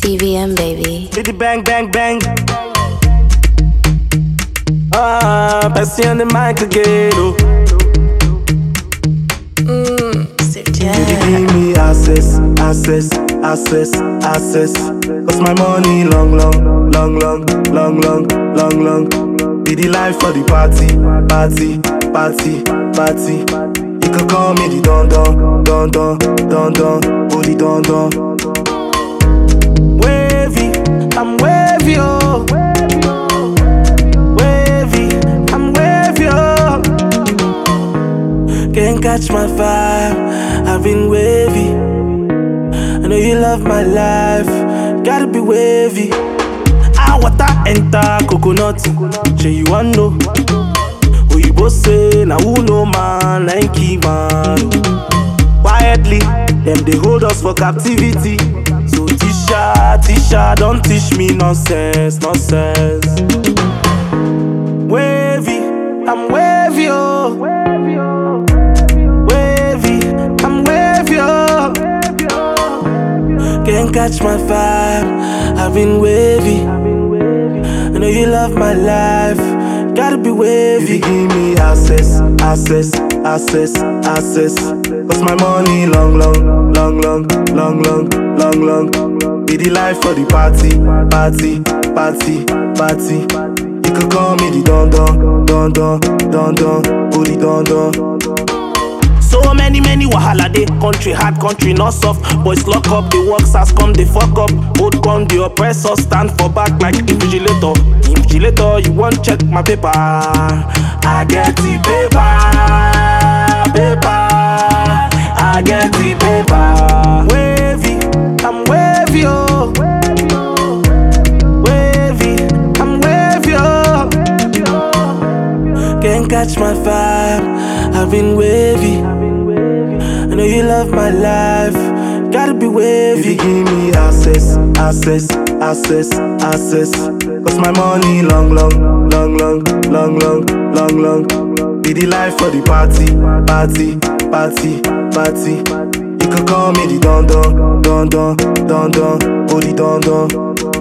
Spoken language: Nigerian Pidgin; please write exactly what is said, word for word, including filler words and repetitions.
T V M baby. Did the bang bang bang. Ah, Bessie on the mic again. Oh. Mmm, Sip Did Jam. you give me access, access, access, access? Cause my money long, long, long, long, long, long, long, long. Be the life for the party, party, party, party. You could call me the don don, don don, don don, oh the don don. Wavy, I'm wavy, oh. Wavy, I'm wavy, oh. Can't catch my vibe, I've been wavy. I know you love my life, gotta be wavy. Ah, water enter coconut, say you want know. Who you both say, now who know man, like man. Quietly, them they hold us for captivity. So Tisha, Tisha, don't teach me nonsense, nonsense. Wavy, I'm wavy, oh. Wavy, I'm wavy, oh. Can't catch my vibe, I've been wavy. I know you love my life, gotta be wavy. You give me access, access, access, access. Cause my money long, long, long, long, long, long, long, long. Be the life for the party, party, party, party. You could call me the don don, don don, don don, oh the don don. So many, many wahala dey. Country hard, country not soft. Boys lock up, the works has come, they fuck up. Hold gun, the oppressor stand for back like invigilator. Invigilator, you won't check my paper. I get the paper, paper. I get the paper. Wavy, I'm wavy, oh. Wavy, I'm wavy, oh. Can't catch my vibe, I've been wavy. I know you love my life, gotta be wavy. You give me access, access, access, access. Cause my money long, long, long, long, long, long, long, long. Be the life for the party, party, party, party. You could call me the don don, don don, don don, oh the don don.